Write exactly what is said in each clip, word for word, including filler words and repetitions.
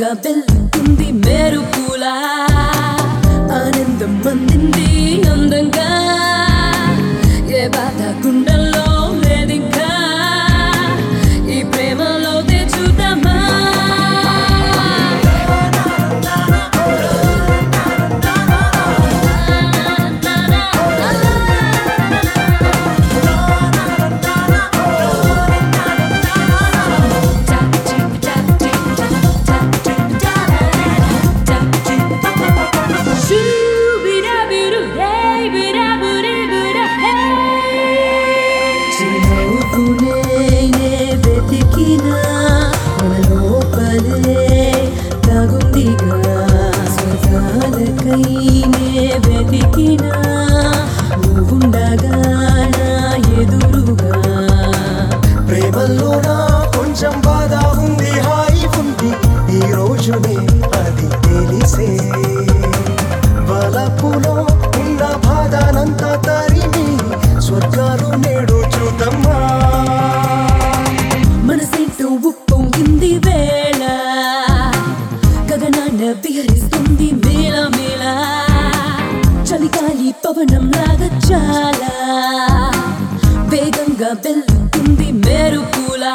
వేగంగా వెళ్తుంది మెరుపులా ఆనందం అందింది అందంగా ఏ బాధ గుండెల్లో లేదింకా ఈ ప్రేమలో తెచ్చుదామా ప్రేమలోనా కొంచెం బాధ ఉంది హాయి ఉంది ఈ రోజునే అది తెలిసే వలపులో ఉన్న బాధనంతా తరిమి స్వర్గాలు నేడు చూద్దామా మనసేంటో ఉప్పొంగింది వేళ గగనాన విహరిస్తుంది మేళ మేళ చలిగాలి పవనం లాగా చాలా వేగంగా వెళ్తుంది మెరుపులా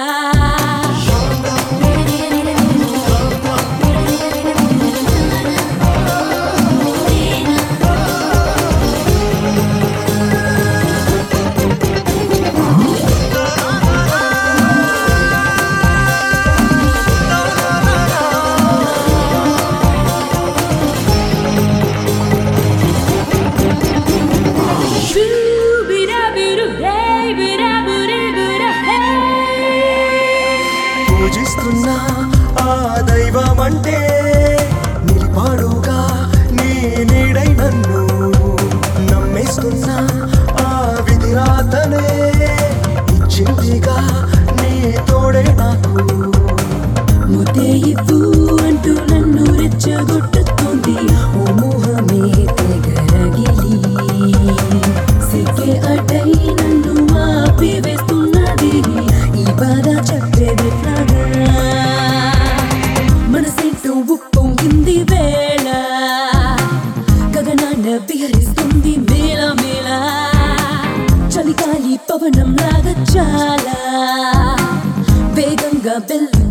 పూజిస్తున్నా ఆ దైవం అంటే నిలిపాడుగా నీ నీడై నన్ను నమ్మేస్తున్నా ఆ విధిరాతనే ఇచ్చిందిగా నీ తోడే నాకు ముద్దే ఇవ్వు అంటూ నన్ను రెచ్చగొట్టుతుంది ఓ మోహమే తెగరగిలి సిగ్గే అడ్డై నన్ను ఆపివేస్తున్నది ఈ బాధ చెప్పేది మనసేంటో ఉప్పొంగింది వేళ గగనాన విహరిస్తుంది మేళ మేళ చలిగాలి పవనం లాగా చాలా వేగంగా వెళ్తుంది